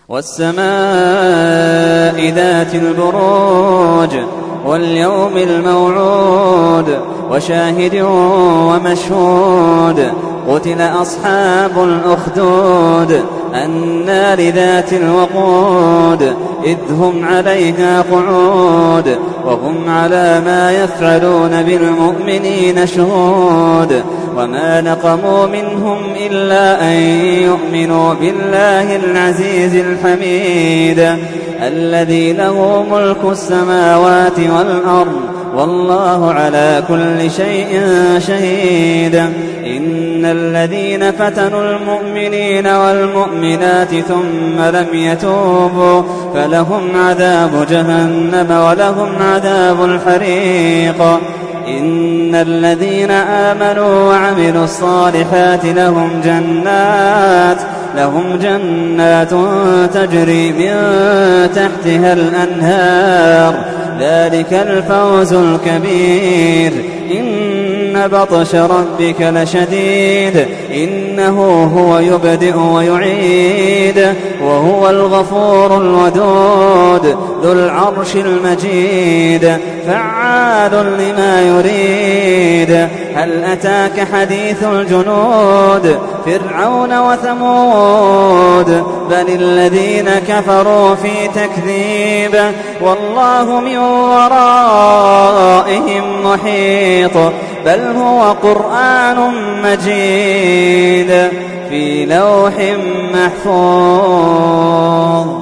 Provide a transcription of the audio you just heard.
والسماء ذات البروج واليوم الموعود وشاهد ومشهود قتل أصحاب الأخدود النار ذات الوقود إذ هم عليها قعود وهم على ما يفعلون بالمؤمنين شهود وما نقموا منهم إلا أن يؤمنوا بالله العزيز الحميد الذي له ملك السماوات والأرض والله على كل شيء شهيد. إن الذين فتنوا المؤمنين والمؤمنات ثم لم يتوبوا فلهم عذاب جهنم ولهم عذاب الحريق. إن الذين آمنوا وعملوا الصالحات لهم جنات تجري من تحتها الأنهار ذلك الفوز الكبير. إن بطش ربك لشديد إنه هو يبدئ ويعيد وهو الغفور الودود ذو العرش المجيد فعال لما يريد. هل أتاك حديث الجنود فرعون وثمود بل الذين كفروا في تكذيب والله من ورائهم محيط بل هو قرآن مجيد في لوح محفوظ.